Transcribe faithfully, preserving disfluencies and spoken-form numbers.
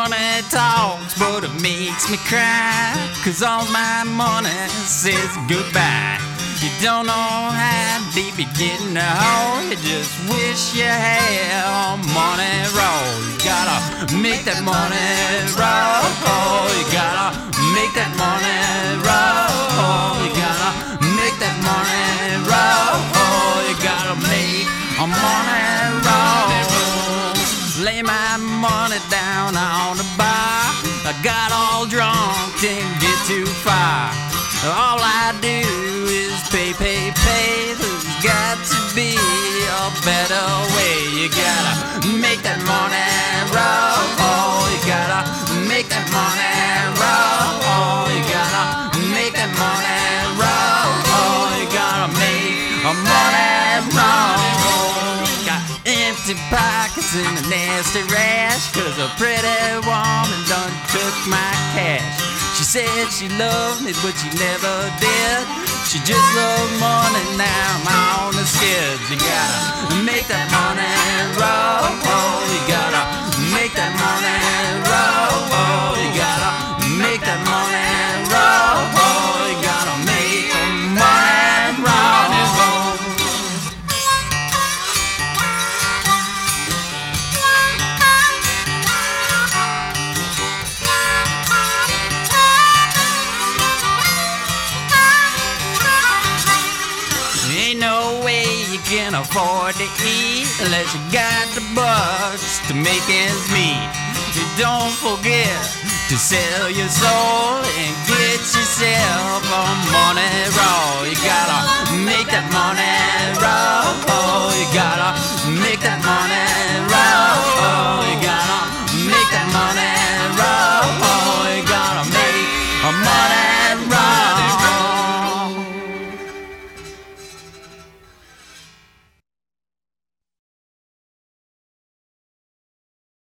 money talks, but it makes me cry, 'cause all my money says goodbye. You don't know how deep you're getting the hole, you just wish you had money roll. You gotta make that money roll. You gotta make that money roll. You gotta make that money roll. You gotta make a money roll. Lay my money down on the bar. I got all drunk, didn't get too far. All I do is pay, pay, pay. There's got to be a better way. You gotta make that money roll. You gotta make that money roll. You gotta make that money roll. You gotta make a money roll. Got empty pockets and a nasty rash, 'cause a pretty woman done took my cash. She said she loved me, but she never did. She just loved money, now I'm on the skids. You gotta make that money roll. You gotta make that money roll. You gotta make that money roll. You gotta make the money roll. Ain't no way you can afford to eat unless you got the bucks to make ends meet. You don't forget to sell your soul and get yourself a money roll. You gotta